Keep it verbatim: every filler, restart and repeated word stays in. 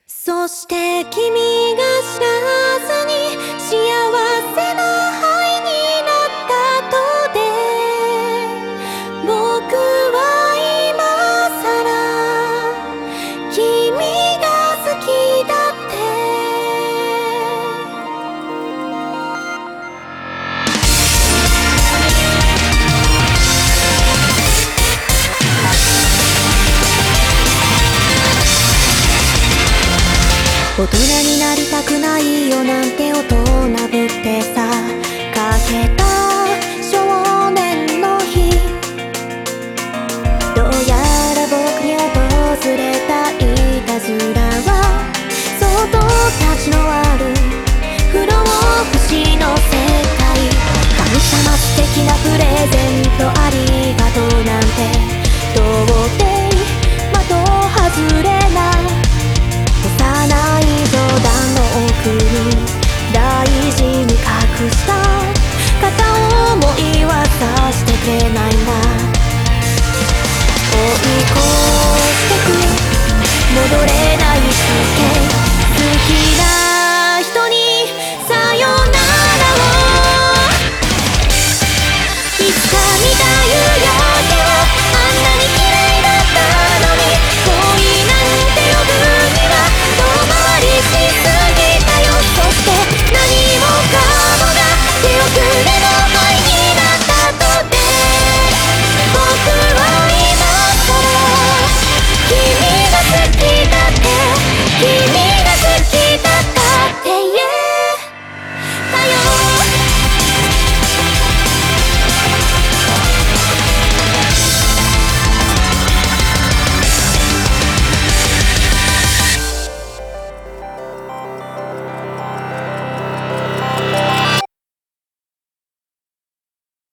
そして君が知らずに幸せな灰になった後で僕は今さら君が好きだって大人になりたくないよなんて大人ぶってさかけた少年の日どうやら僕に訪れたいたずらはそっと立ちの